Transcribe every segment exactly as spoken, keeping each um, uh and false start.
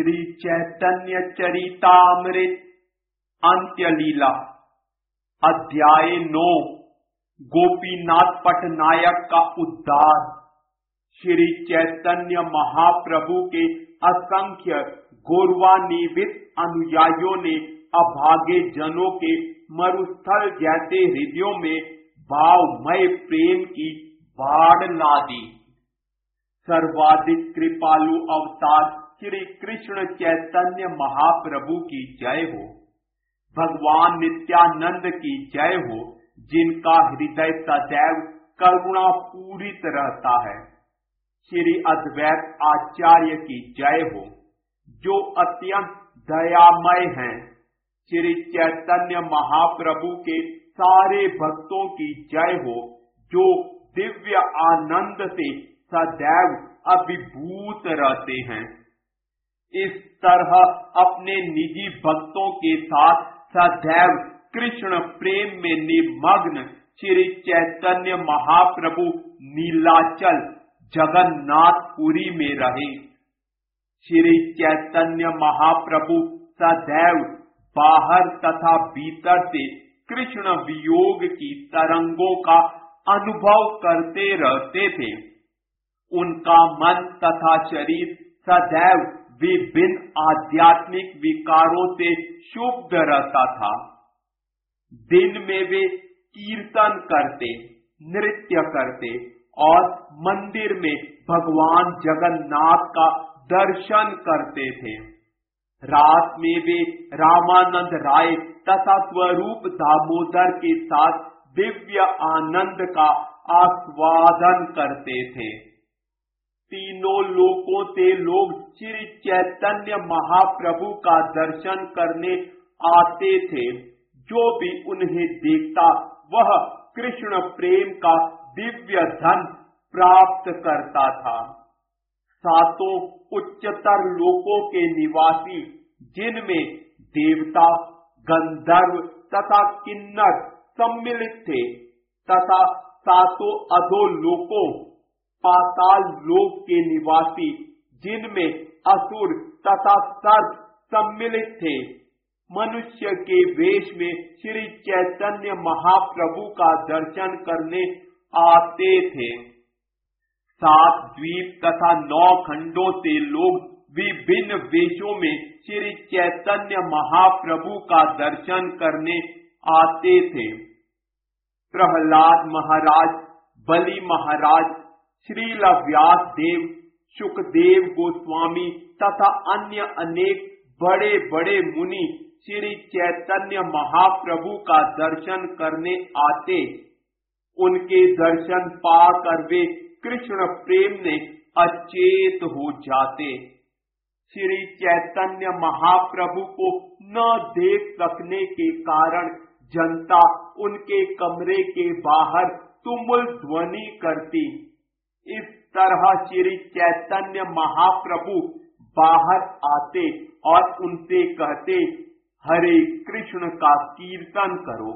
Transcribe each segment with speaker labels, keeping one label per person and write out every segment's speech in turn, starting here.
Speaker 1: श्री चैतन्य चरितामृत अंत्य लीला अध्याय नौ गोपीनाथ पटनायक का उद्धार। श्री चैतन्य महाप्रभु के असंख्य गौरवान्वित अनुयायियों ने अभागे जनों के मरुस्थल जैसे हृदयों में भावमय प्रेम की बाढ़ ला दी। सर्वाधिक कृपालु अवतार श्री कृष्ण चैतन्य महाप्रभु की जय हो। भगवान नित्यानंद की जय हो, जिनका हृदय सदैव करुणा पूरित रहता है। श्री अद्वैत आचार्य की जय हो, जो अत्यंत दयामय हैं। श्री चैतन्य महाप्रभु के सारे भक्तों की जय हो, जो दिव्य आनंद से सदैव अभिभूत रहते हैं। इस तरह अपने निजी भक्तों के साथ सदैव कृष्ण प्रेम में निमग्न श्री चैतन्य महाप्रभु नीलाचल जगन्नाथपुरी में रहे। श्री चैतन्य महाप्रभु सदैव बाहर तथा भीतर से कृष्ण वियोग की तरंगों का अनुभव करते रहते थे। उनका मन तथा शरीर सदैव विभिन्न आध्यात्मिक विकारों से शुद्ध रहता था। दिन में वे कीर्तन करते, नृत्य करते और मंदिर में भगवान जगन्नाथ का दर्शन करते थे। रात में वे रामानंद राय तथा स्वरूप दामोदर के साथ दिव्य आनंद का आस्वादन करते थे। तीनों लोकों से लोग श्री चैतन्य महाप्रभु का दर्शन करने आते थे। जो भी उन्हें देखता वह कृष्ण प्रेम का दिव्य धन प्राप्त करता था। सातों उच्चतर लोकों के निवासी, जिनमें देवता, गंधर्व तथा किन्नर सम्मिलित थे, तथा सातों अधोलोकों पाताल लोक के निवासी, जिनमें असुर तथा सर्प सम्मिलित थे, मनुष्य के वेश में श्री चैतन्य महाप्रभु का दर्शन करने आते थे। सात द्वीप तथा नौ खंडों से लोग विभिन्न वेशों में श्री चैतन्य महाप्रभु का दर्शन करने आते थे। प्रहलाद महाराज, बलि महाराज, श्रील व्यास देव, शुकदेव गोस्वामी तथा अन्य अनेक बड़े बड़े मुनि श्री चैतन्य महाप्रभु का दर्शन करने आते। उनके दर्शन पाकर वे कृष्ण प्रेम में अचेत हो जाते। श्री चैतन्य महाप्रभु को न देख सकने के कारण जनता उनके कमरे के बाहर तुमुल ध्वनि करती। इस तरह श्री चैतन्य महाप्रभु बाहर आते और उनसे कहते, हरे कृष्ण का कीर्तन करो।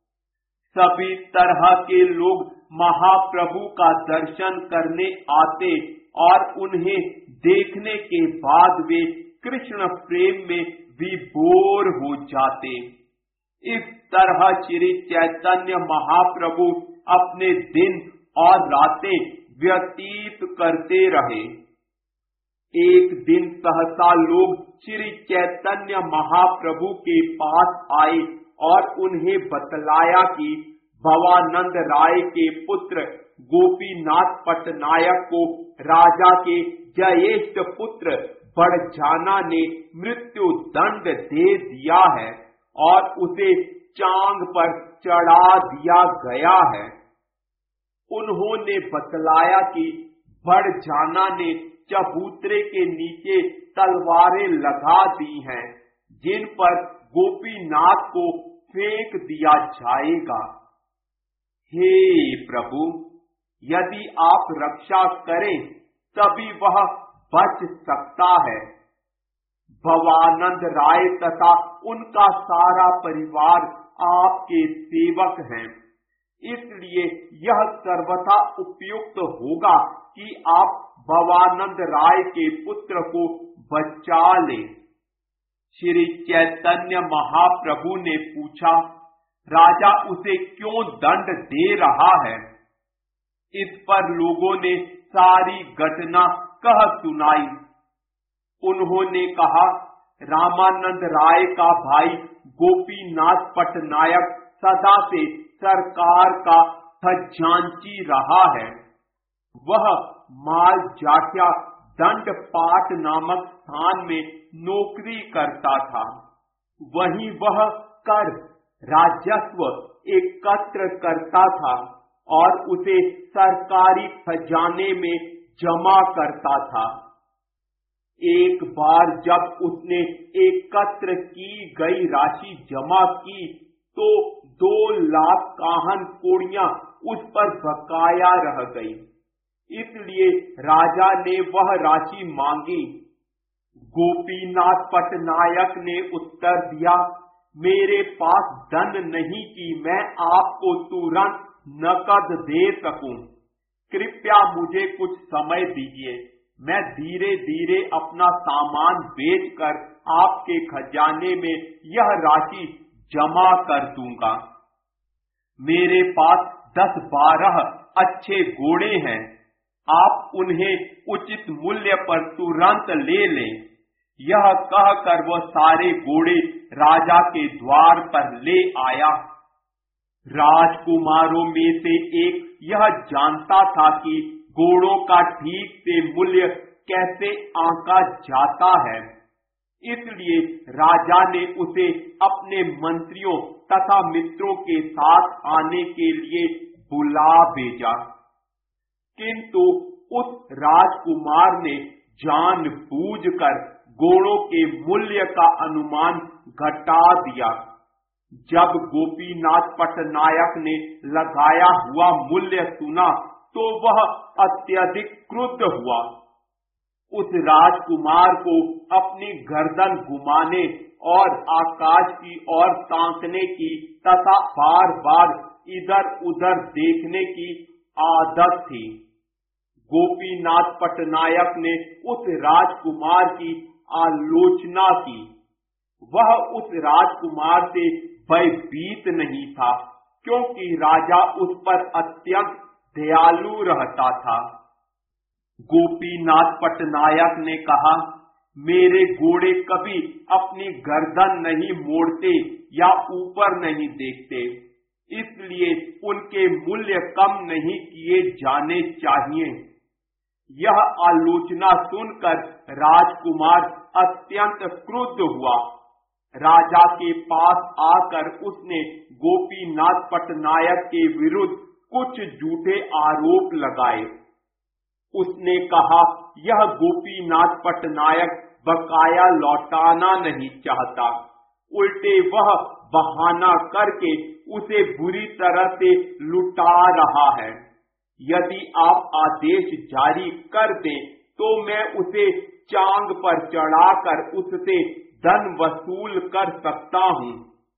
Speaker 1: सभी तरह के लोग महाप्रभु का दर्शन करने आते और उन्हें देखने के बाद वे कृष्ण प्रेम में विभोर हो जाते। इस तरह श्री चैतन्य महाप्रभु अपने दिन और रातें व्यतीत करते रहे। एक दिन सहसा लोग श्री चैतन्य महाप्रभु के पास आए और उन्हें बतलाया कि भवानंद राय के पुत्र गोपीनाथ पटनायक को राजा के ज्येष्ठ पुत्र बड़जाना ने मृत्यु दंड दे दिया है और उसे चांग पर चढ़ा दिया गया है। उन्होंने बतलाया कि बड़जाना ने चबूतरे के नीचे तलवारें लगा दी हैं, जिन पर गोपीनाथ को फेंक दिया जाएगा। हे प्रभु, यदि आप रक्षा करें तभी वह बच सकता है। भवानंद राय तथा उनका सारा परिवार आपके सेवक हैं, इसलिए यह सर्वथा उपयुक्त होगा कि आप भवानंद राय के पुत्र को बचा ले। श्री चैतन्य महाप्रभु ने पूछा, राजा उसे क्यों दंड दे रहा है? इस पर लोगों ने सारी घटना कह सुनाई। उन्होंने कहा, रामानंद राय का भाई गोपीनाथ पटनायक सदा से सरकार का खजांची रहा है। वह माल जाठिया दंड पाट नामक स्थान में नौकरी करता था। वहीं वह कर राजस्व एकत्र करता था और उसे सरकारी खजाने में जमा करता था। एक बार जब उसने एकत्र की गई राशि जमा की तो दो लाख काहन कोड़ियां उस पर बकाया रह गई। इसलिए राजा ने वह राशि मांगी। गोपीनाथ पटनायक ने उत्तर दिया, मेरे पास धन नहीं कि मैं आपको तुरंत नकद दे सकूं। कृपया मुझे कुछ समय दीजिए, मैं धीरे धीरे अपना सामान बेचकर आपके खजाने में यह राशि जमा कर दूंगा। मेरे पास दस बारह अच्छे घोड़े हैं, आप उन्हें उचित मूल्य पर तुरंत ले लें। यह कहकर वह सारे घोड़े राजा के द्वार पर ले आया। राजकुमारों में से एक यह जानता था कि घोड़ों का ठीक से मूल्य कैसे आंका जाता है, इसलिए राजा ने उसे अपने मंत्रियों तथा मित्रों के साथ आने के लिए बुला भेजा। किंतु उस राजकुमार ने जानबूझकर घोड़ों के मूल्य का अनुमान घटा दिया। जब गोपीनाथ पटनायक ने लगाया हुआ मूल्य सुना तो वह अत्यधिक क्रुद्ध हुआ। उस राजकुमार को अपनी गर्दन घुमाने और आकाश की ओर ताकने की तथा बार बार इधर उधर देखने की आदत थी। गोपीनाथ पटनायक ने उस राजकुमार की आलोचना की। वह उस राजकुमार से भयभीत नहीं था, क्योंकि राजा उस पर अत्यंत दयालु रहता था। गोपीनाथ पटनायक ने कहा, मेरे घोड़े कभी अपनी गर्दन नहीं मोड़ते या ऊपर नहीं देखते, इसलिए उनके मूल्य कम नहीं किए जाने चाहिए। यह आलोचना सुनकर राजकुमार अत्यंत क्रुद्ध हुआ। राजा के पास आकर उसने गोपीनाथ पटनायक के विरुद्ध कुछ झूठे आरोप लगाए। उसने कहा, यह गोपीनाथ पटनायक बकाया लौटाना नहीं चाहता, उल्टे वह बहाना करके उसे बुरी तरह से लुटा रहा है। यदि आप आदेश जारी कर दें तो मैं उसे चांग पर चढ़ाकर उससे धन वसूल कर सकता हूं।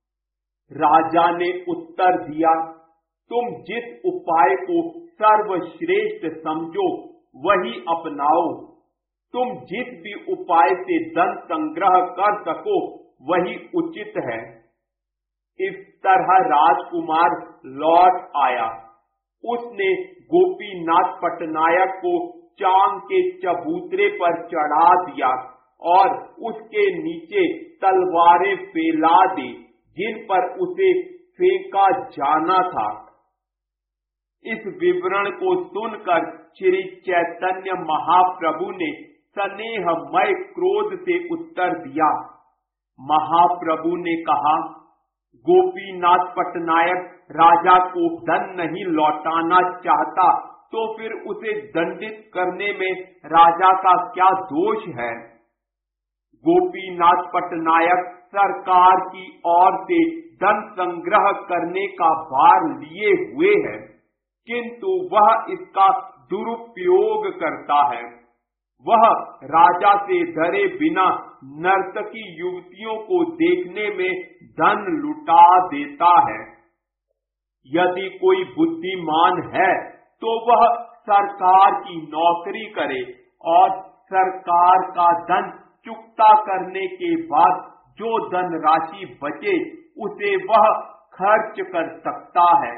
Speaker 1: राजा ने उत्तर दिया, तुम जिस उपाय को सर्वश्रेष्ठ समझो वही अपनाओ। तुम जिस भी उपाय से धन संग्रह कर सको वही उचित है। इस तरह राजकुमार लौट आया। उसने गोपीनाथ पटनायक को चांग के चबूतरे पर चढ़ा दिया और उसके नीचे तलवारें फैला दी जिन पर उसे फेंका जाना था। इस विवरण को सुनकर श्री चैतन्य महाप्रभु ने स्नेहमय क्रोध से उत्तर दिया। महाप्रभु ने कहा, गोपीनाथ पटनायक राजा को धन नहीं लौटाना चाहता तो फिर उसे दंडित करने में राजा का क्या दोष है? गोपीनाथ पटनायक सरकार की ओर से धन संग्रह करने का भार लिए हुए है, किंतु वह इसका दुरुपयोग करता है। वह राजा से डरे बिना नर्तकी युवतियों को देखने में धन लुटा देता है। यदि कोई बुद्धिमान है तो वह सरकार की नौकरी करे और सरकार का धन चुकता करने के बाद जो धनराशि बचे उसे वह खर्च कर सकता है।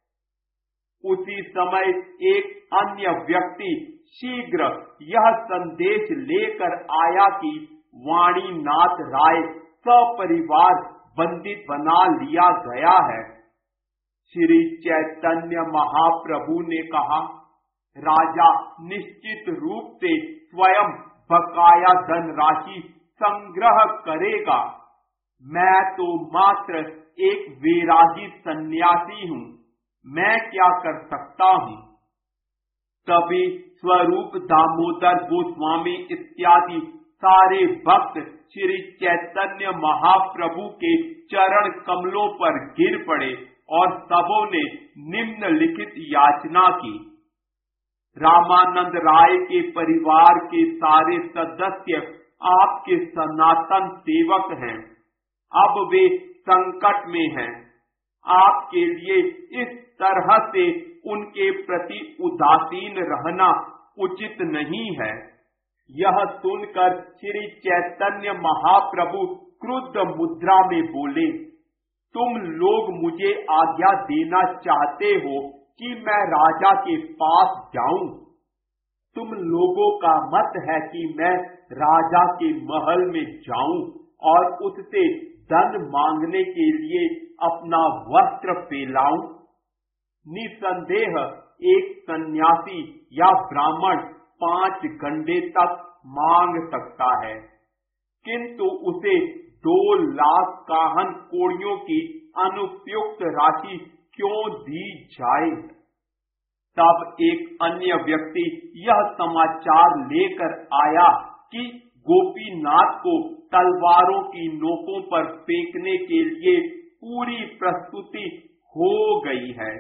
Speaker 1: उसी समय एक अन्य व्यक्ति शीघ्र यह संदेश लेकर आया कि वाणीनाथ राय सपरिवार बंदित बना लिया गया है। श्री चैतन्य महाप्रभु ने कहा, राजा निश्चित रूप से स्वयं बकाया धनराशि संग्रह करेगा। मैं तो मात्र एक वैरागी सन्यासी हूँ, मैं क्या कर सकता हूँ। तभी स्वरूप दामोदर गोस्वामी इत्यादि सारे भक्त श्री चैतन्य महाप्रभु के चरण कमलों पर गिर पड़े और सबों ने निम्नलिखित याचना की। रामानंद राय के परिवार के सारे सदस्य आपके सनातन सेवक हैं। अब वे संकट में हैं। आपके लिए इस तरह से उनके प्रति उदासीन रहना उचित नहीं है। यह सुनकर श्री चैतन्य महाप्रभु क्रुद्ध मुद्रा में बोले, तुम लोग मुझे आज्ञा देना चाहते हो कि मैं राजा के पास जाऊं। तुम लोगों का मत है कि मैं राजा के महल में जाऊं और उससे धन मांगने के लिए अपना वस्त्र फैलाऊं। निसंदेह एक सन्यासी या ब्राह्मण पांच घंटे तक मांग सकता है, किंतु उसे दो लाख काहन कोड़ियों की अनुपयुक्त राशि क्यों दी जाए। तब एक अन्य व्यक्ति यह समाचार लेकर आया कि गोपीनाथ को तलवारों की नोकों पर फेंकने के लिए पूरी प्रस्तुति हो गई है।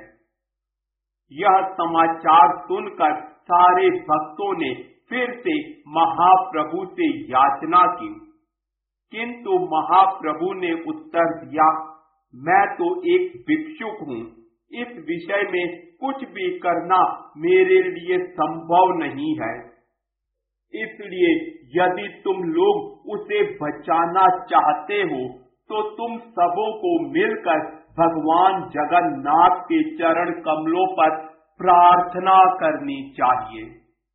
Speaker 1: यह समाचार सुनकर सारे भक्तों ने फिर से महाप्रभु से याचना की, किंतु महाप्रभु ने उत्तर दिया, मैं तो एक भिक्षुक हूँ, इस विषय में कुछ भी करना मेरे लिए संभव नहीं है। इसलिए यदि तुम लोग उसे बचाना चाहते हो तो तुम सबों को मिलकर भगवान जगन्नाथ के चरण कमलों पर प्रार्थना करनी चाहिए।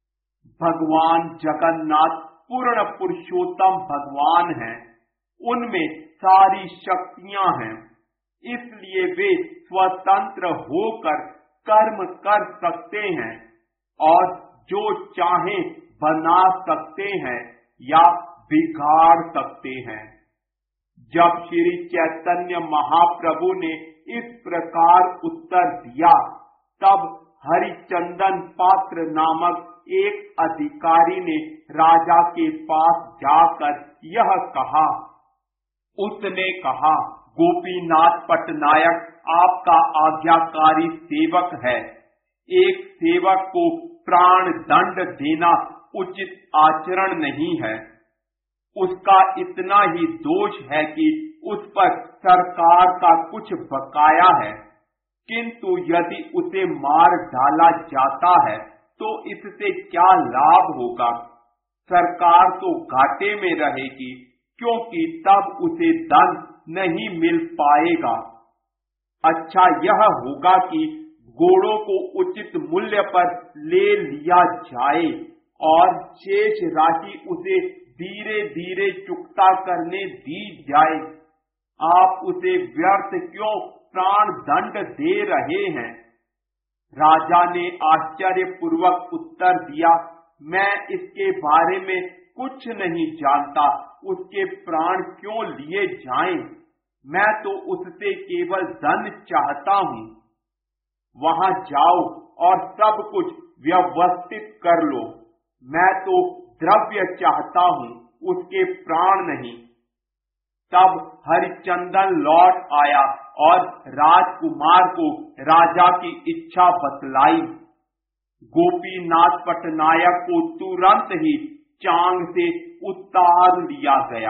Speaker 1: भगवान जगन्नाथ पूर्ण पुरुषोत्तम भगवान हैं, उनमें सारी शक्तियां हैं, इसलिए वे स्वतंत्र होकर कर्म कर सकते हैं और जो चाहे बना सकते हैं या बिगाड़ सकते हैं। जब श्री चैतन्य महाप्रभु ने इस प्रकार उत्तर दिया, तब हरिचंदन पात्र नामक एक अधिकारी ने राजा के पास जाकर यह कहा। उसने कहा, गोपीनाथ पटनायक आपका आज्ञाकारी सेवक है। एक सेवक को प्राण दंड देना उचित आचरण नहीं है। उसका इतना ही दोष है कि उस पर सरकार का कुछ बकाया है, किंतु यदि उसे मार डाला जाता है तो इससे क्या लाभ होगा। सरकार तो घाटे में रहेगी, क्योंकि तब उसे धन नहीं मिल पाएगा। अच्छा यह होगा कि घोड़ों को उचित मूल्य पर ले लिया जाए और शेष राशि उसे धीरे धीरे चुकता करने दी जाए। आप उसे व्यर्थ क्यों प्राण दंड दे रहे हैं। राजा ने आश्चर्यपूर्वक उत्तर दिया, मैं इसके बारे में कुछ नहीं जानता, उसके प्राण क्यों लिए जाएं। मैं तो उससे केवल धन चाहता हूँ। वहां जाओ और सब कुछ व्यवस्थित कर लो। मैं तो द्रव्य चाहता हूँ, उसके प्राण नहीं। तब हरिचंदन लौट आया और राजकुमार को राजा की इच्छा बतलाई। गोपीनाथ पटनायक को तुरंत ही चांग से उतार लिया गया।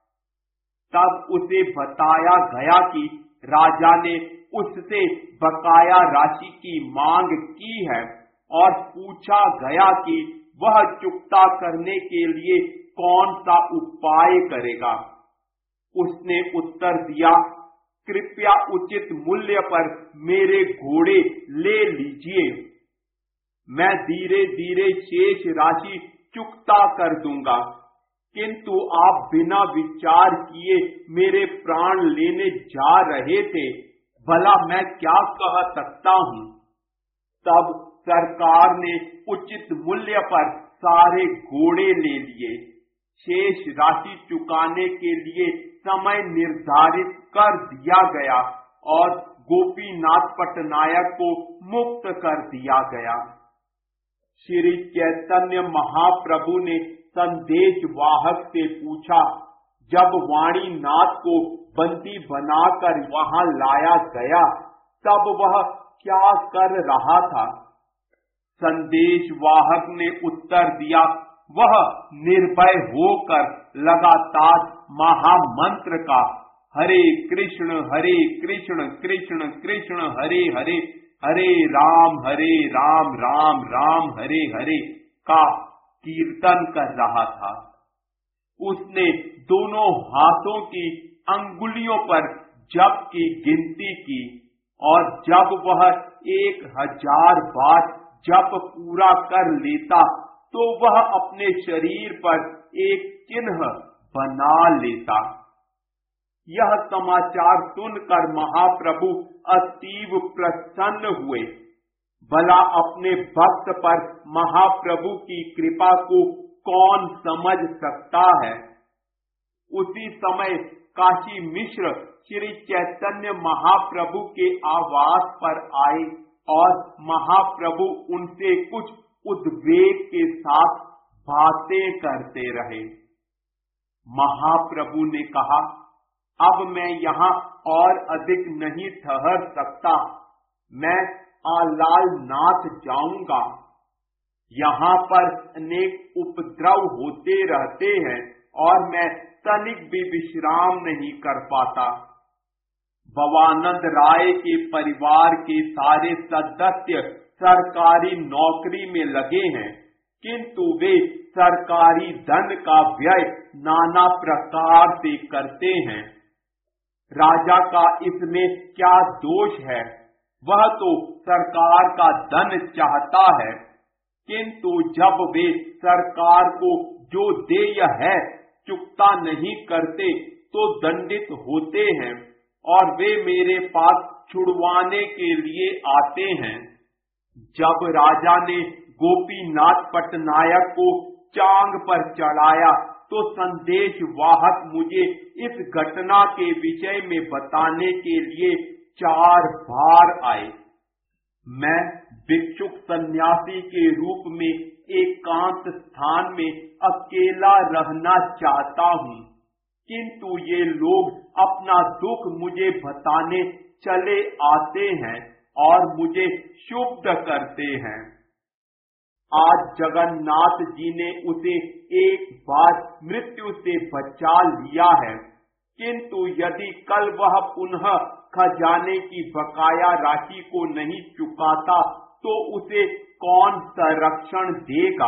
Speaker 1: तब उसे बताया गया कि राजा ने उससे बकाया राशि की मांग की है और पूछा गया कि वह चुकता करने के लिए कौन सा उपाय करेगा? उसने उत्तर दिया, कृपया उचित मूल्य पर मेरे घोड़े ले लीजिए, मैं धीरे धीरे शेष राशि चुकता कर दूंगा, किंतु आप बिना विचार किए मेरे प्राण लेने जा रहे थे, भला मैं क्या कह सकता हूं? तब सरकार ने उचित मूल्य पर सारे घोड़े ले लिए। शेष राशि चुकाने के लिए समय निर्धारित कर दिया गया और गोपीनाथ पटनायक को मुक्त कर दिया गया। श्री चैतन्य महाप्रभु ने संदेश वाहक से पूछा, जब वाणीनाथ को बंदी बनाकर वहां लाया गया तब वह क्या कर रहा था? संदेश वाहक ने उत्तर दिया, वह निर्भय होकर लगातार महामंत्र का हरे कृष्ण हरे कृष्ण कृष्ण कृष्ण हरे हरे हरे राम हरे राम राम राम हरे हरे का कीर्तन कर रहा था। उसने दोनों हाथों की अंगुलियों पर जप की गिनती की और जब वह एक हजार बार जप पूरा कर लेता तो वह अपने शरीर पर एक चिन्ह बना लेता। यह समाचार सुनकर महाप्रभु अतीव प्रसन्न हुए। भला अपने भक्त पर महाप्रभु की कृपा को कौन समझ सकता है? उसी समय काशी मिश्र श्री चैतन्य महाप्रभु के आवास पर आए और महाप्रभु उनसे कुछ उद्वेग के साथ बातें करते रहे। महाप्रभु ने कहा, अब मैं यहाँ और अधिक नहीं ठहर सकता, मैं आलाल नाथ जाऊंगा। यहाँ पर अनेक उपद्रव होते रहते हैं और मैं तनिक भी विश्राम नहीं कर पाता। भवानंद राय के परिवार के सारे सदस्य सरकारी नौकरी में लगे हैं, किंतु वे सरकारी धन का व्यय नाना प्रकार से करते हैं। राजा का इसमें क्या दोष है? वह तो सरकार का धन चाहता है, किंतु जब वे सरकार को जो देय है चुकता नहीं करते तो दंडित होते हैं और वे मेरे पास छुड़वाने के लिए आते हैं। जब राजा ने गोपीनाथ पटनायक को चांग पर चढ़ाया तो संदेश वाहक मुझे इस घटना के विषय में बताने के लिए चार बार आए। मैं भिक्षुक सन्यासी के रूप में एकांत स्थान में अकेला रहना चाहता हूँ, किंतु ये लोग अपना दुख मुझे बताने चले आते हैं और मुझे क्षुब्ध करते हैं। आज जगन्नाथ जी ने उसे एक बार मृत्यु से बचा लिया है, किंतु यदि कल वह पुनः खजाने की बकाया राशि को नहीं चुकाता तो उसे कौन संरक्षण देगा?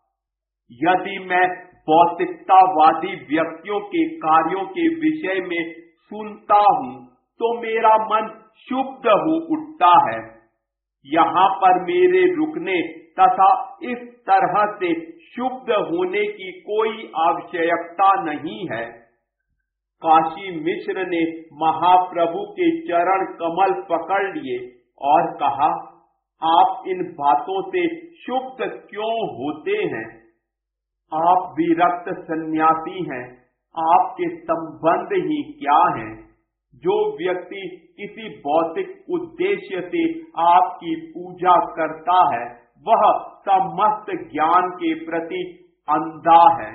Speaker 1: यदि मैं भौतिकतावादी व्यक्तियों के कार्यों के विषय में सुनता हूँ तो मेरा मन क्षुब्ध हो उठता है। यहाँ पर मेरे रुकने तथा इस तरह से क्षुब्ध होने की कोई आवश्यकता नहीं है। काशी मिश्र ने महाप्रभु के चरण कमल पकड़ लिए और कहा, आप इन बातों से क्षुब्ध क्यों होते हैं? आप विरक्त सन्यासी हैं, आपके संबंध ही क्या हैं? जो व्यक्ति किसी भौतिक उद्देश्य से आपकी पूजा करता है वह समस्त ज्ञान के प्रति अंधा है।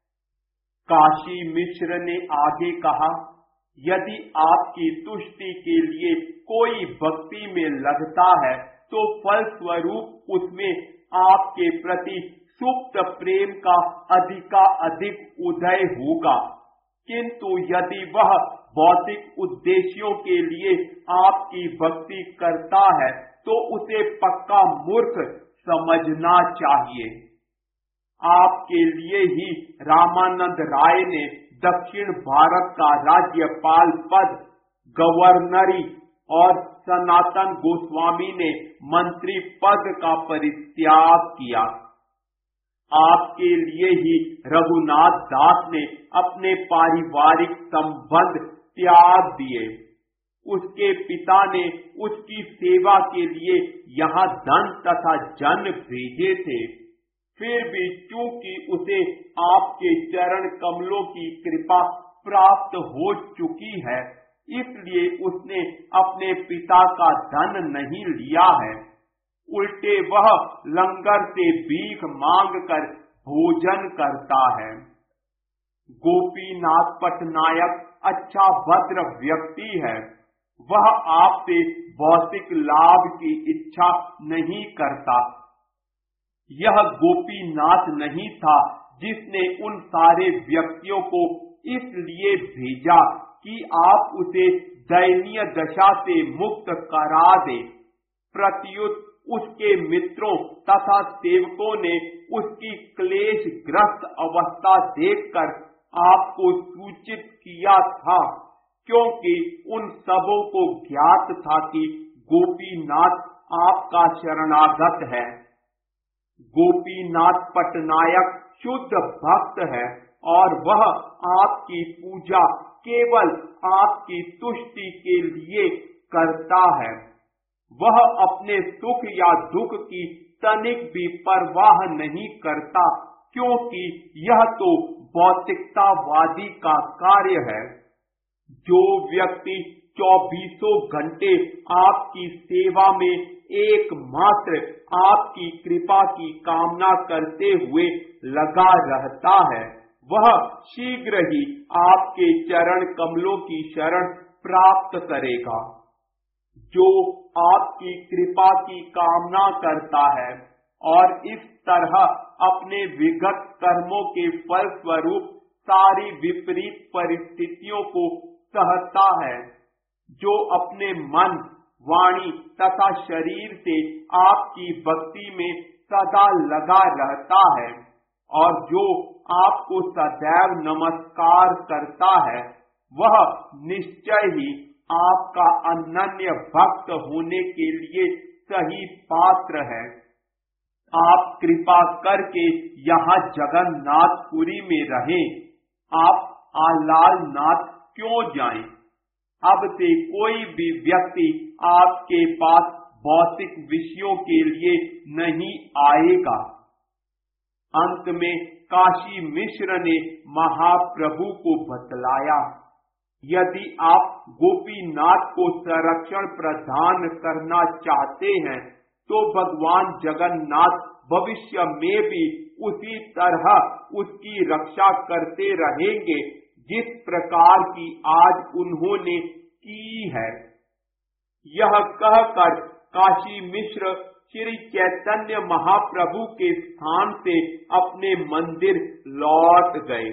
Speaker 1: काशी मिश्र ने आगे कहा, यदि आपकी तुष्टि के लिए कोई भक्ति में लगता है तो फलस्वरूप उसमें आपके प्रति सुप्त प्रेम का अधिकाधिक उदय होगा, किंतु यदि वह भौतिक उद्देश्यों के लिए आपकी भक्ति करता है तो उसे पक्का मूर्ख समझना चाहिए। आपके लिए ही रामानंद राय ने दक्षिण भारत का राज्यपाल पद, गवर्नरी और सनातन गोस्वामी ने मंत्री पद का परित्याग किया। आपके लिए ही रघुनाथ दास ने अपने पारिवारिक संबंध त्याग दिए। उसके पिता ने उसकी सेवा के लिए यहाँ धन तथा जन भेजे थे, फिर भी चूंकि उसे आपके चरण कमलों की कृपा प्राप्त हो चुकी है, इसलिए उसने अपने पिता का धन नहीं लिया है। उल्टे वह लंगर से भीख मांग कर भोजन करता है। गोपीनाथ पटनायक अच्छा भद्र व्यक्ति है। वह आपसे भौतिक लाभ की इच्छा नहीं करता। यह गोपीनाथ नहीं था जिसने उन सारे व्यक्तियों को इसलिए भेजा कि आप उसे दयनीय दशा से मुक्त करा दे। प्रत्युत उसके मित्रों तथा सेवकों ने उसकी क्लेशग्रस्त अवस्था देखकर आपको सूचित किया था, क्योंकि उन सबों को ज्ञात था कि गोपीनाथ आपका शरणागत है। गोपीनाथ पटनायक शुद्ध भक्त है और वह आपकी पूजा केवल आपकी तुष्टि के लिए करता है। वह अपने सुख या दुख की तनिक भी परवाह नहीं करता, क्योंकि यह तो भौतिकतावादी का कार्य है। जो व्यक्ति चौबीसों घंटे आपकी सेवा में एकमात्र आपकी कृपा की कामना करते हुए लगा रहता है, वह शीघ्र ही आपके चरण कमलों की शरण प्राप्त करेगा। जो आपकी कृपा की कामना करता है और इस तरह अपने विगत कर्मों के फल स्वरूप सारी विपरीत परिस्थितियों को सहता है, जो अपने मन, वाणी तथा शरीर से आपकी भक्ति में सदा लगा रहता है और जो आपको सदैव नमस्कार करता है, वह निश्चय ही आपका अनन्य भक्त होने के लिए सही पात्र है। आप कृपा करके यहाँ जगन्नाथपुरी में रहें। आप आलालनाथ क्यों जाएं? अब से कोई भी व्यक्ति आपके पास भौतिक विषयों के लिए नहीं आएगा। अंत में काशी मिश्र ने महाप्रभु को बतलाया, यदि आप गोपीनाथ को संरक्षण प्रदान करना चाहते हैं तो भगवान जगन्नाथ भविष्य में भी उसी तरह उसकी रक्षा करते रहेंगे जिस प्रकार की आज उन्होंने की है। यह कहकर काशी मिश्र श्री चैतन्य महाप्रभु के स्थान से अपने मंदिर लौट गए।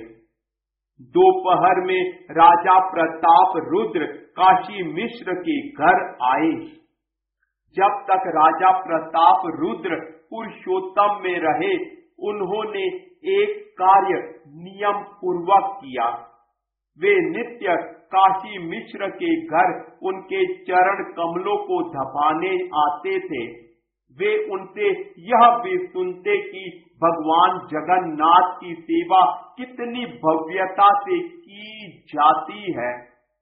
Speaker 1: दोपहर में राजा प्रताप रुद्र काशी मिश्र के घर आए। जब तक राजा प्रताप रुद्र पुरुषोत्तम में रहे, उन्होंने एक कार्य नियम पूर्वक किया। वे नित्य काशी मिश्र के घर उनके चरण कमलों को धपाने आते थे। वे उनसे यह भी सुनते कि भगवान जगन्नाथ की सेवा कितनी भव्यता से की जाती है।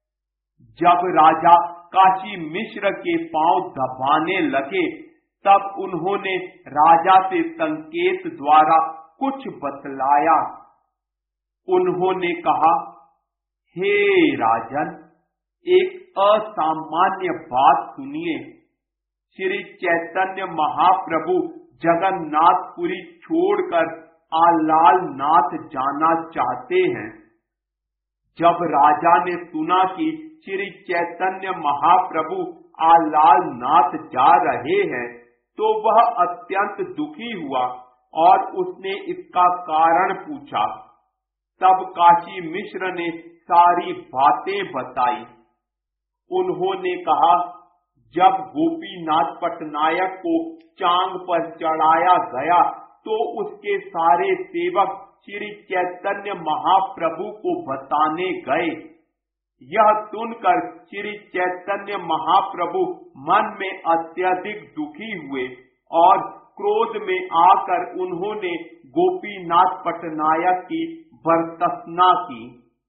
Speaker 1: जब राजा काशी मिश्र के पांव दबाने लगे, तब उन्होंने राजा से संकेत द्वारा कुछ बतलाया। उन्होंने कहा, हे राजन, एक असामान्य बात सुनिए। श्री चैतन्य महाप्रभु जगन्नाथपुरी छोड़कर आलालनाथ जाना चाहते हैं। जब राजा ने सुना कि श्री चैतन्य महाप्रभु आलालनाथ जा रहे हैं, तो वह अत्यंत दुखी हुआ और उसने इसका कारण पूछा। तब काशी मिश्र ने सारी बातें बताई। उन्होंने कहा, जब गोपीनाथ पटनायक को चांग पर चढ़ाया गया तो उसके सारे सेवक श्री चैतन्य महाप्रभु को बताने गए। यह सुनकर श्री चैतन्य महाप्रभु मन में अत्यधिक दुखी हुए और क्रोध में आकर उन्होंने गोपीनाथ पटनायक की भर्त्सना की।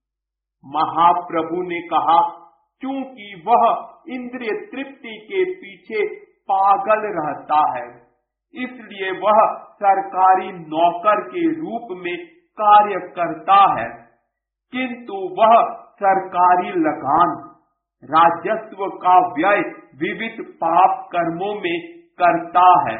Speaker 1: महाप्रभु ने कहा, क्योंकि वह इंद्रिय तृप्ति के पीछे पागल रहता है, इसलिए वह सरकारी नौकर के रूप में कार्य करता है, किंतु वह सरकारी लगान राजस्व का व्यय विविध पाप कर्मों में करता है।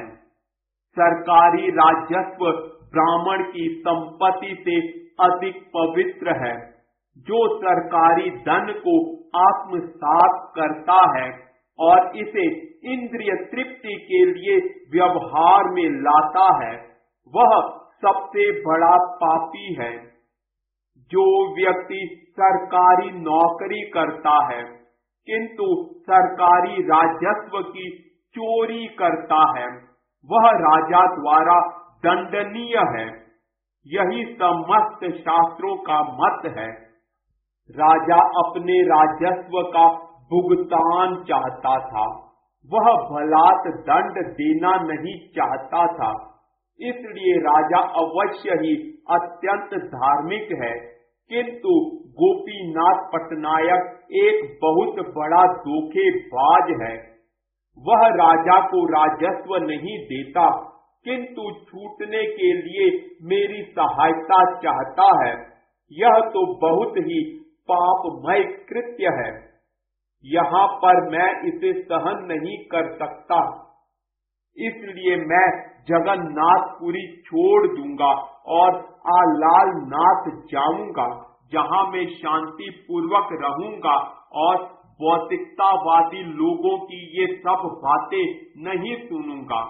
Speaker 1: सरकारी राजस्व ब्राह्मण की संपत्ति से अधिक पवित्र है। जो सरकारी धन को आत्मसात करता है और इसे इंद्रिय तृप्ति के लिए व्यवहार में लाता है, वह सबसे बड़ा पापी है। जो व्यक्ति सरकारी नौकरी करता है किंतु सरकारी राजस्व की चोरी करता है, वह राजा द्वारा दंडनीय है। यही समस्त शास्त्रों का मत है। राजा अपने राजस्व का भुगतान चाहता था, वह भलात दंड देना नहीं चाहता था। इसलिए राजा अवश्य ही अत्यंत धार्मिक है, किंतु गोपीनाथ पटनायक एक बहुत बड़ा धोखेबाज है। वह राजा को राजस्व नहीं देता, किंतु छूटने के लिए मेरी सहायता चाहता है। यह तो बहुत ही पापमय कृत्य है। यहाँ पर मैं इसे सहन नहीं कर सकता, इसलिए मैं जगन्नाथपुरी छोड़ दूंगा और आलाल नाथ जाऊंगा, जहाँ मैं शांति पूर्वक रहूंगा और भौतिकतावादी लोगों की ये सब बातें नहीं सुनूंगा।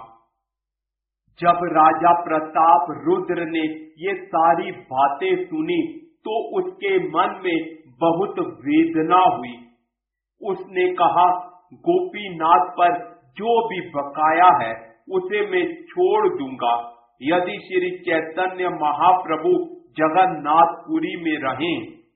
Speaker 1: जब राजा प्रताप रुद्र ने ये सारी बातें सुनी तो उसके मन में बहुत वेदना हुई। उसने कहा, गोपीनाथ पर जो भी बकाया है उसे मैं छोड़ दूंगा, यदि श्री चैतन्य महाप्रभु जगन्नाथपुरी में रहें।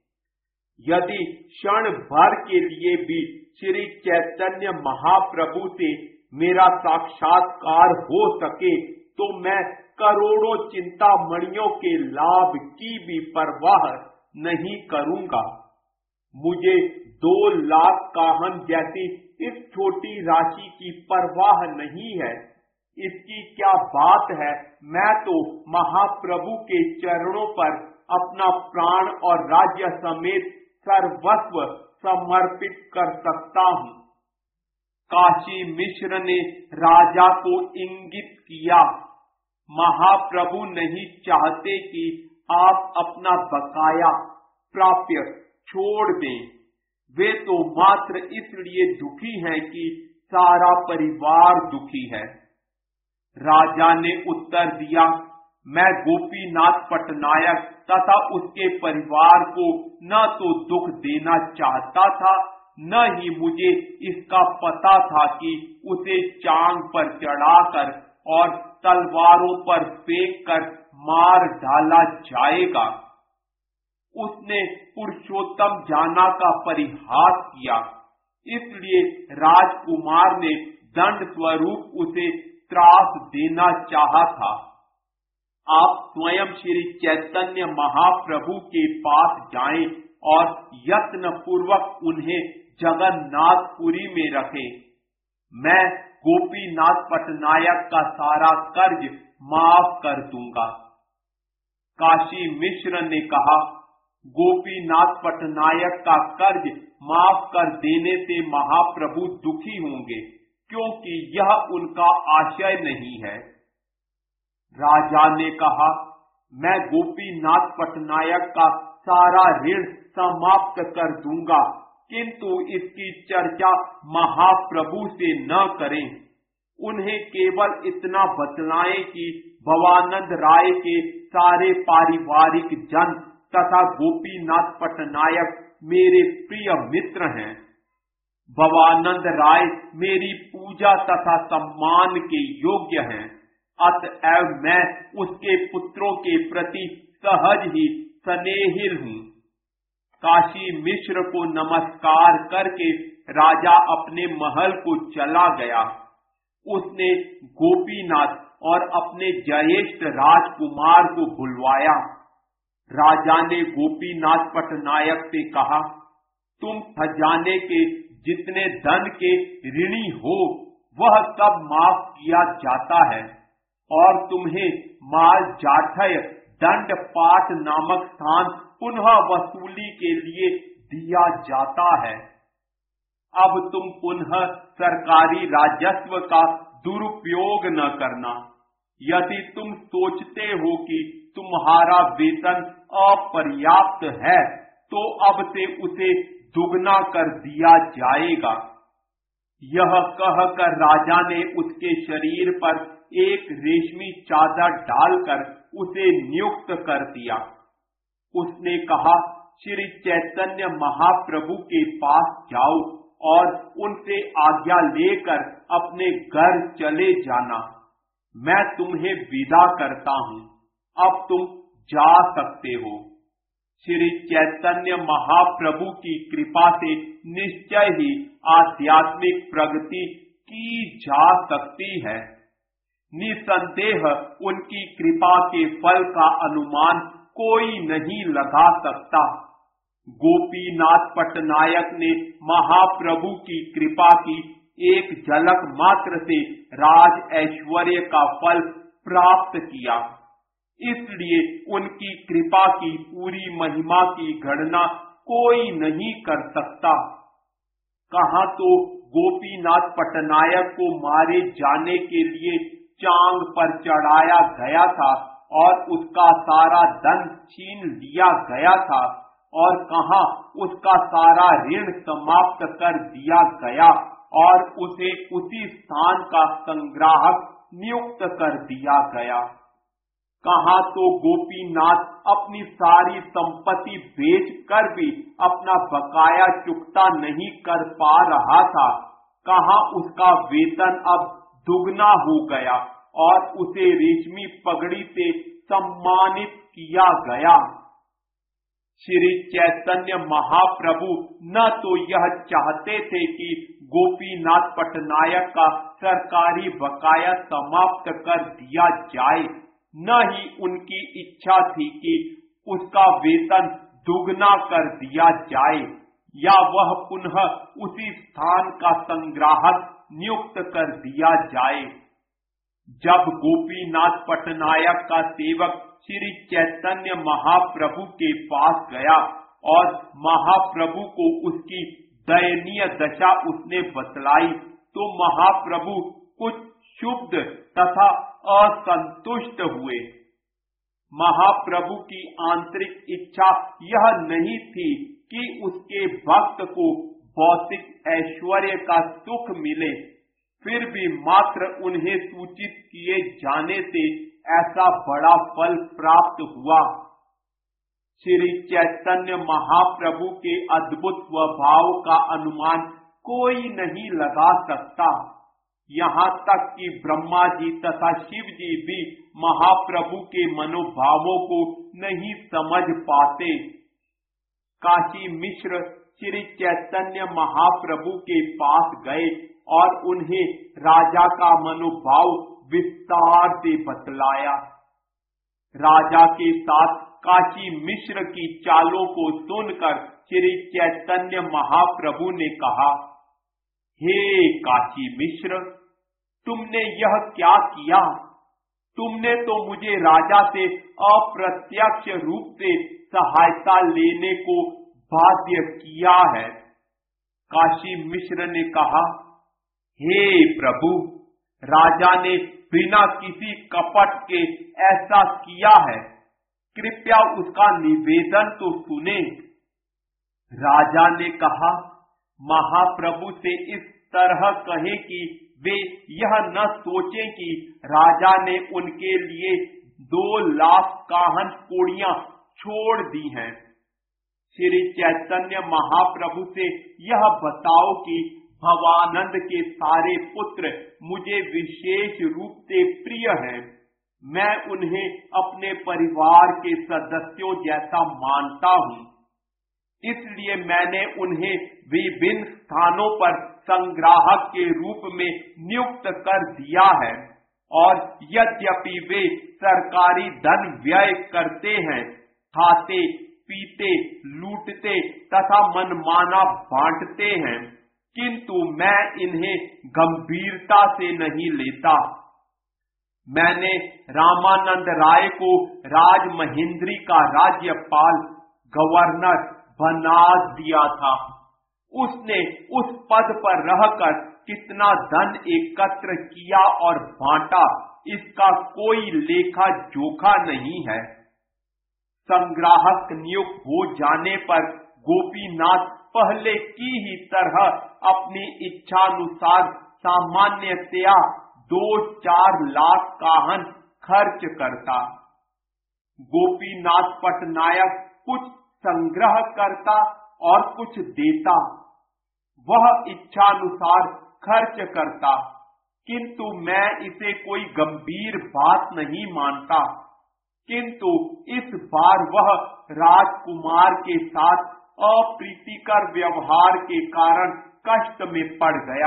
Speaker 1: यदि क्षण भर के लिए भी श्री चैतन्य महाप्रभु से मेरा साक्षात्कार हो सके तो मैं करोड़ों चिंतामणियों के लाभ की भी परवाह नहीं करूंगा। मुझे दो लाख काहन जैसी इस छोटी राशि की परवाह नहीं है। इसकी क्या बात है, मैं तो महाप्रभु के चरणों पर अपना प्राण और राज्य समेत सर्वस्व समर्पित कर सकता हूँ। काशी मिश्र ने राजा को इंगित किया, महाप्रभु नहीं चाहते कि आप अपना बकाया प्राप्य छोड़ दें। वे तो मात्र इसलिए दुखी हैं कि सारा परिवार दुखी है। राजा ने उत्तर दिया, मैं गोपीनाथ पटनायक तथा उसके परिवार को न तो दुख देना चाहता था, न ही मुझे इसका पता था कि उसे चांग पर चढ़ाकर और तलवारों पर फेंक कर मार डाला जाएगा। उसने पुरुषोत्तम जाना का परिहास किया, इसलिए राजकुमार ने दंड स्वरूप उसे त्रास देना चाहा था। आप स्वयं श्री चैतन्य महाप्रभु के पास जाएं और यत्न पूर्वक उन्हें जगन्नाथपुरी में रखें। मैं गोपीनाथ पटनायक का सारा कर्ज माफ कर दूंगा। काशी मिश्र ने कहा, गोपीनाथ पटनायक का कर्ज माफ कर देने से महाप्रभु दुखी होंगे, क्योंकि यह उनका आशय नहीं है। राजा ने कहा, मैं गोपीनाथ पटनायक का सारा ऋण समाप्त कर दूंगा, किंतु इसकी चर्चा महाप्रभु से न करें। उन्हें केवल इतना बतलाएं कि भवानंद राय के सारे पारिवारिक जन तथा गोपीनाथ पटनायक मेरे प्रिय मित्र हैं। भवानंद राय मेरी पूजा तथा सम्मान के योग्य हैं। अतएव मैं उसके पुत्रों के प्रति सहज ही स्नेहिल हूँ। काशी मिश्र को नमस्कार करके राजा अपने महल को चला गया। उसने गोपीनाथ और अपने ज्येष्ठ राजकुमार को बुलवाया। राजा ने गोपीनाथ पटनायक से कहा, तुम खजाने के जितने धन के ऋणी हो वह सब माफ किया जाता है और तुम्हें माल जाठय दंड पाठ नामक स्थान पुनः वसूली के लिए दिया जाता है। अब तुम पुनः सरकारी राजस्व का दुरुपयोग न करना। यदि तुम सोचते हो कि तुम्हारा वेतन अपर्याप्त है तो अब से उसे दुगना कर दिया जाएगा। यह कहकर राजा ने उसके शरीर पर एक रेशमी चादर डालकर उसे नियुक्त कर दिया। उसने कहा, श्री चैतन्य महाप्रभु के पास जाओ और उनसे आज्ञा लेकर अपने घर चले जाना। मैं तुम्हें विदा करता हूँ, अब तुम जा सकते हो। श्री चैतन्य महाप्रभु की कृपा से निश्चय ही आध्यात्मिक प्रगति की जा सकती है। निसंदेह उनकी कृपा के फल का अनुमान कोई नहीं लगा सकता। गोपीनाथ पटनायक ने महाप्रभु की कृपा की एक झलक मात्र से राज ऐश्वर्य का फल प्राप्त किया। इसलिए उनकी कृपा की पूरी महिमा की गणना कोई नहीं कर सकता। कहाँ तो गोपीनाथ पटनायक को मारे जाने के लिए चांग पर चढ़ाया गया था और उसका सारा धन छीन लिया गया था, और कहाँ उसका सारा ऋण समाप्त कर दिया गया और उसे उसी स्थान का संग्राहक नियुक्त कर दिया गया। कहाँ तो गोपीनाथ अपनी सारी संपत्ति बेच कर भी अपना बकाया चुकता नहीं कर पा रहा था। कहाँ उसका वेतन अब दुगना हो गया और उसे रेशमी पगड़ी से सम्मानित किया गया। श्री चैतन्य महाप्रभु न तो यह चाहते थे कि गोपीनाथ पटनायक का सरकारी बकाया समाप्त कर दिया जाए, न ही उनकी इच्छा थी कि उसका वेतन दुगना कर दिया जाए या वह पुनः उसी स्थान का संग्राहक नियुक्त कर दिया जाए। जब गोपीनाथ पटनायक का सेवक श्री चैतन्य महाप्रभु के पास गया और महाप्रभु को उसकी दयनीय दशा उसने बतलाई, तो महाप्रभु कुछ क्षुब्ध तथा असंतुष्ट हुए। महाप्रभु की आंतरिक इच्छा यह नहीं थी कि उसके भक्त को भौतिक ऐश्वर्य का सुख मिले, फिर भी मात्र उन्हें सूचित किए जाने से ऐसा बड़ा फल प्राप्त हुआ। श्री चैतन्य महाप्रभु के अद्भुत स्वभाव का अनुमान कोई नहीं लगा सकता। यहाँ तक कि ब्रह्मा जी तथा शिव जी भी महाप्रभु के मनोभावों को नहीं समझ पाते। काशी मिश्र श्री चैतन्य महाप्रभु के पास गए और उन्हें राजा का मनोभाव विस्तार से बतलाया। राजा के साथ काशी मिश्र की चालों को सुनकर श्री चैतन्य महाप्रभु ने कहा, हे काशी मिश्र, तुमने यह क्या किया? तुमने तो मुझे राजा से अप्रत्यक्ष रूप से सहायता लेने को बाध्य किया है। काशी मिश्र ने कहा, हे प्रभु, राजा ने बिना किसी कपट के ऐसा किया है, कृपया उसका निवेदन तो सुने। राजा ने कहा, महाप्रभु से इस तरह कहे कि वे यह न सोचें कि राजा ने उनके लिए दो लाख काहन कोड़ियां छोड़ दी हैं। श्री चैतन्य महाप्रभु से यह बताओ कि भवानंद के सारे पुत्र मुझे विशेष रूप से प्रिय प्रिय हैं। मैं उन्हें अपने परिवार के सदस्यों जैसा मानता हूँ, इसलिए मैंने उन्हें विभिन्न स्थानों पर संग्राहक के रूप में नियुक्त कर दिया है। और यद्यपि वे सरकारी धन व्यय करते हैं, खाते पीते, लूटते तथा मनमाना बांटते हैं, किंतु मैं इन्हें गंभीरता से नहीं लेता। मैंने रामानंद राय को राजमहेंद्री का राज्यपाल गवर्नर बना दिया था। उसने उस पद पर रहकर कितना धन एकत्र किया और बांटा, इसका कोई लेखा जोखा नहीं है। संग्राहक नियुक्त हो जाने पर गोपीनाथ पहले की ही तरह अपनी इच्छानुसार सामान्यतया दो चार लाख काहन खर्च करता। गोपीनाथ पटनायक कुछ संग्रह करता और कुछ देता। वह इच्छानुसार खर्च करता, किंतु मैं इसे कोई गंभीर बात नहीं मानता। किंतु इस बार वह राजकुमार के साथ अप्रीतिकर व्यवहार के कारण कष्ट में पड़ गया।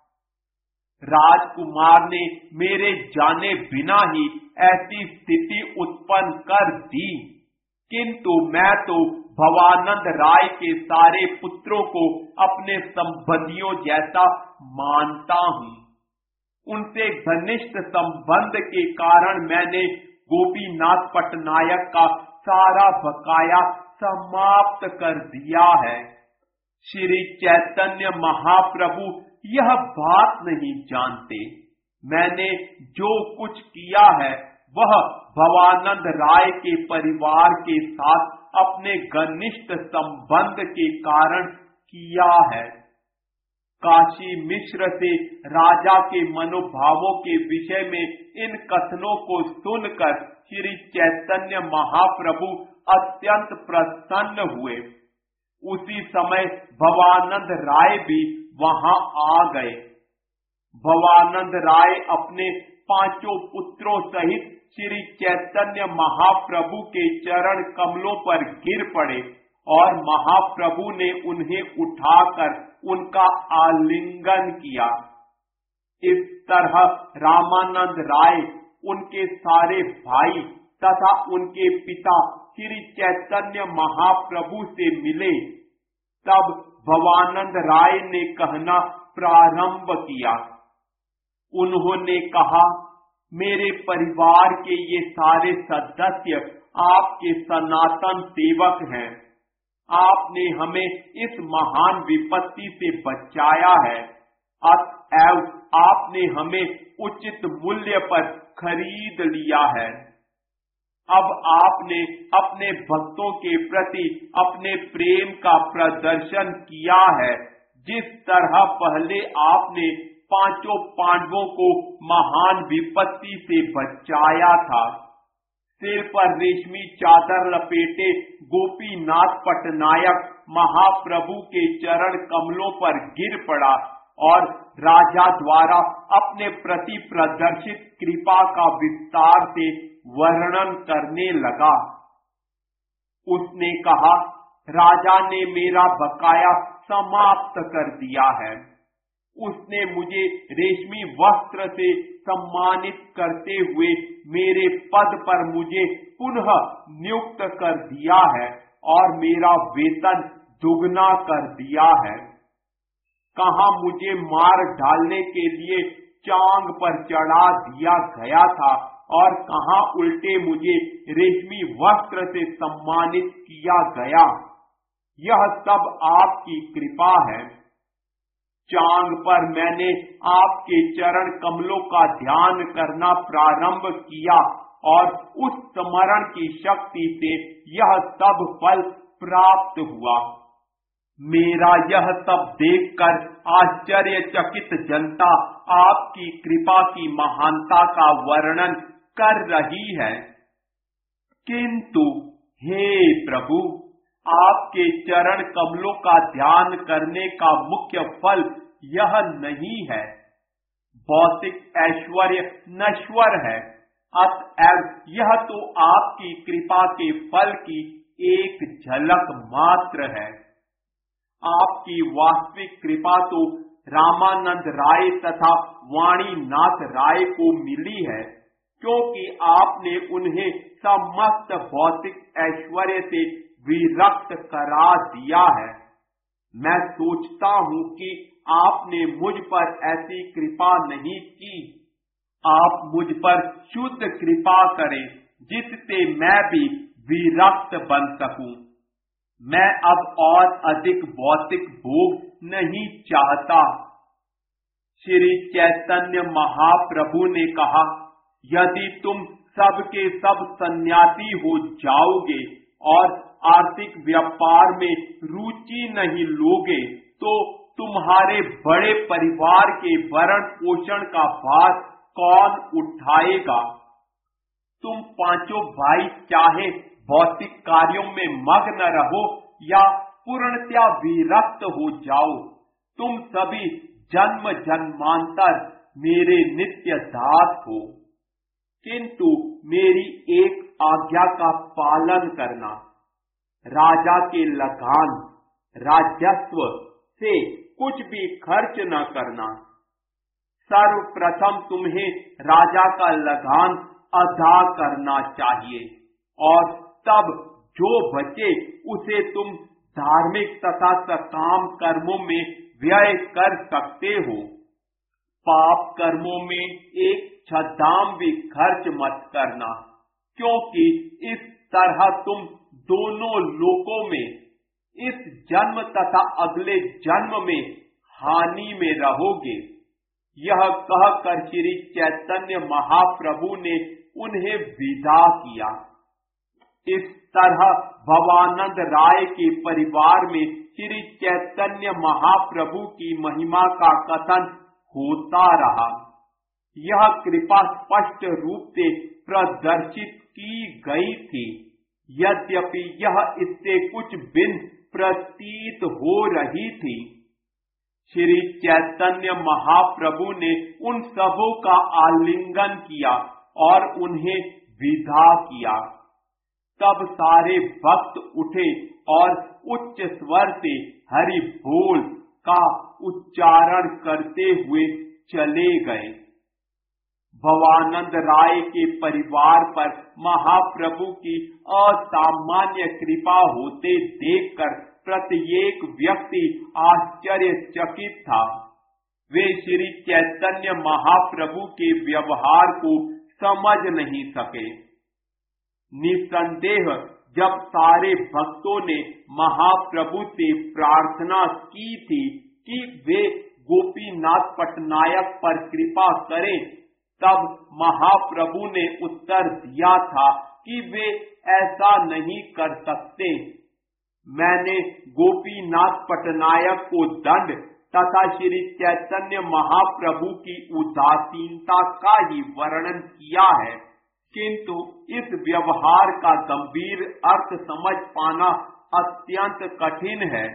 Speaker 1: राजकुमार ने मेरे जाने बिना ही ऐसी स्थिति उत्पन्न कर दी, किंतु मैं तो भवानंद राय के सारे पुत्रों को अपने संबंधियों जैसा मानता हूँ। उनसे घनिष्ठ संबंध के कारण मैंने गोपीनाथ पटनायक का सारा बकाया समाप्त कर दिया है। श्री चैतन्य महाप्रभु यह बात नहीं जानते। मैंने जो कुछ किया है वह भवानंद राय के परिवार के साथ अपने घनिष्ठ संबंध के कारण किया है। काशी मिश्र से राजा के मनोभावों के विषय में इन कथनों को सुनकर श्री चैतन्य महाप्रभु अत्यंत प्रसन्न हुए। उसी समय भवानंद राय भी वहां आ गए। भवानंद राय अपने पांचों पुत्रों सहित श्री चैतन्य महाप्रभु के चरण कमलों पर गिर पड़े और महाप्रभु ने उन्हें उठाकर उनका आलिंगन किया। इस तरह रामानंद राय, उनके सारे भाई तथा उनके पिता श्री चैतन्य महाप्रभु से मिले। तब भवानंद राय ने कहना प्रारंभ किया। उन्होंने कहा, मेरे परिवार के ये सारे सदस्य आपके सनातन सेवक हैं। आपने हमें इस महान विपत्ति से बचाया है, अतएव आपने हमें उचित मूल्य पर खरीद लिया है। अब आपने अपने भक्तों के प्रति अपने प्रेम का प्रदर्शन किया है, जिस तरह पहले आपने पांचों पांडवों को महान विपत्ति से बचाया था। सिर पर रेशमी चादर लपेटे गोपीनाथ पटनायक महाप्रभु के चरण कमलों पर गिर पड़ा और राजा द्वारा अपने प्रति प्रदर्शित कृपा का विस्तार से वर्णन करने लगा। उसने कहा, राजा ने मेरा बकाया समाप्त कर दिया है। उसने मुझे रेशमी वस्त्र से सम्मानित करते हुए मेरे पद पर मुझे पुनः नियुक्त कर दिया है और मेरा वेतन दुगना कर दिया है। कहाँ मुझे मार डालने के लिए चांग पर चढ़ा दिया गया था और कहाँ उल्टे मुझे रेशमी वस्त्र से सम्मानित किया गया। यह सब आपकी कृपा है। चांग पर मैंने आपके चरण कमलों का ध्यान करना प्रारंभ किया और उस स्मरण की शक्ति से यह सब फल प्राप्त हुआ। मेरा यह सब देखकर आश्चर्यचकित जनता आपकी कृपा की महानता का वर्णन कर रही है, किंतु हे प्रभु, आपके चरण कमलों का ध्यान करने का मुख्य फल यह नहीं है। भौतिक ऐश्वर्य नश्वर है, अतएव यह तो आपकी कृपा के फल की एक झलक मात्र है। आपकी वास्तविक कृपा तो रामानंद राय तथा वाणीनाथ राय को मिली है, क्योंकि आपने उन्हें समस्त भौतिक ऐश्वर्य से विरक्त करा दिया है। मैं सोचता हूँ कि आपने मुझ पर ऐसी कृपा नहीं की। आप मुझ पर शुद्ध कृपा करें, जिससे मैं भी विरक्त बन सकूं। मैं अब और अधिक भौतिक भोग नहीं चाहता। श्री चैतन्य महाप्रभु ने कहा, यदि तुम सबके सब सन्यासी हो जाओगे और आर्थिक व्यापार में रुचि नहीं लोगे, तो तुम्हारे बड़े परिवार के भरण पोषण का भार कौन उठाएगा? तुम पांचों भाई चाहे भौतिक कार्यों में मग्न रहो या पूर्णतया विरक्त हो जाओ, तुम सभी जन्म जन्मांतर मेरे नित्य दास हो। किंतु मेरी एक आज्ञा का पालन करना। राजा के लगान राजस्व से कुछ भी खर्च न करना। सर्वप्रथम तुम्हें राजा का लगान अदा करना चाहिए और तब जो बचे उसे तुम धार्मिक तथा सकाम कर्मों में व्यय कर सकते हो। पाप कर्मों में एक छद्दाम भी खर्च मत करना, क्योंकि इस तरह तुम दोनों लोकों में, इस जन्म तथा अगले जन्म में हानि में रहोगे। यह कहकर श्री चैतन्य महाप्रभु ने उन्हें विदा किया। इस तरह भवानंद राय के परिवार में श्री चैतन्य महाप्रभु की महिमा का कथन होता रहा। यह कृपा स्पष्ट रूप से प्रदर्शित की गई थी, यद्यपि यह इससे कुछ भिन्न प्रतीत हो रही थी। श्री चैतन्य महाप्रभु ने उन सबों का आलिंगन किया और उन्हें विदा किया। तब सारे भक्त उठे और उच्च स्वर से हरि बोल का उच्चारण करते हुए चले गए। भवानंद राय के परिवार पर महाप्रभु की असामान्य कृपा होते देखकर प्रत्येक व्यक्ति आश्चर्यचकित था। वे श्री चैतन्य महाप्रभु के व्यवहार को समझ नहीं सके। निसंदेह जब सारे भक्तों ने महाप्रभु से प्रार्थना की थी कि वे गोपीनाथ पटनायक पर कृपा करें, तब महाप्रभु ने उत्तर दिया था कि वे ऐसा नहीं कर सकते। मैंने गोपीनाथ पटनायक को दंड तथा श्री चैतन्य महाप्रभु की उदासीनता का ही वर्णन किया है, किंतु इस व्यवहार का गंभीर अर्थ समझ पाना अत्यंत कठिन है।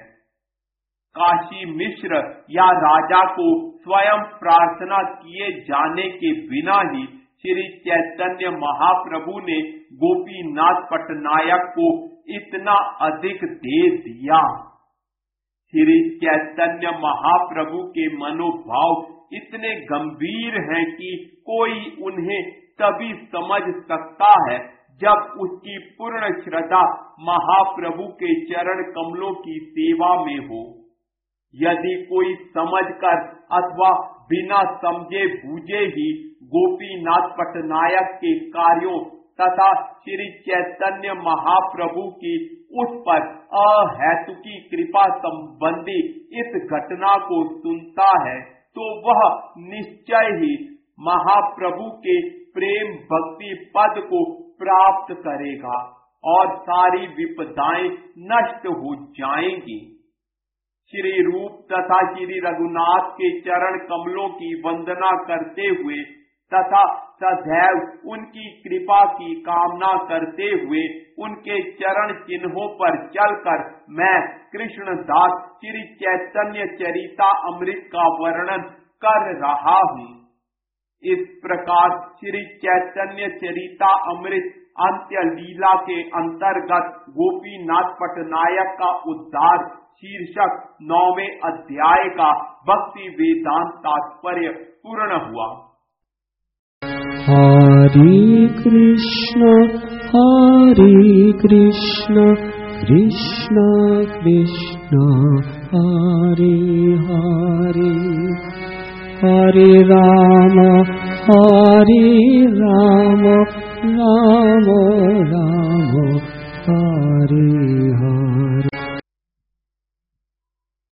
Speaker 1: काशी मिश्र या राजा को स्वयं प्रार्थना किए जाने के बिना ही श्री चैतन्य महाप्रभु ने गोपीनाथ पटनायक को इतना अधिक दे दिया। श्री चैतन्य महाप्रभु के मनोभाव इतने गंभीर हैं कि कोई उन्हें तभी समझ सकता है जब उसकी पूर्ण श्रद्धा महाप्रभु के चरण कमलों की सेवा में हो। यदि कोई समझकर अथवा बिना समझे बूझे ही गोपीनाथ पटनायक के कार्यों तथा श्री चैतन्य महाप्रभु की उस पर अहेतुकी कृपा संबंधी इस घटना को सुनता है, तो वह निश्चय ही महाप्रभु के प्रेम भक्ति पद को प्राप्त करेगा और सारी विपदाएं नष्ट हो जाएंगी। श्री रूप तथा श्री रघुनाथ के चरण कमलों की वंदना करते हुए तथा सदैव उनकी कृपा की कामना करते हुए उनके चरण चिन्हों पर चलकर मैं कृष्णदास श्री चैतन्य चरिता अमृत का वर्णन कर रहा हूँ। इस प्रकार श्री चैतन्य चरिता अमृत अंत्य लीला के अंतर्गत गोपीनाथ पटनायक का उद्धार शीर्षक नौवें अध्याय का भक्ति वेदांत तात्पर्य पूर्ण हुआ।
Speaker 2: हरे कृष्ण हरे कृष्ण कृष्ण कृष्ण हरे हरे हरे राम हरे राम राम राम हरे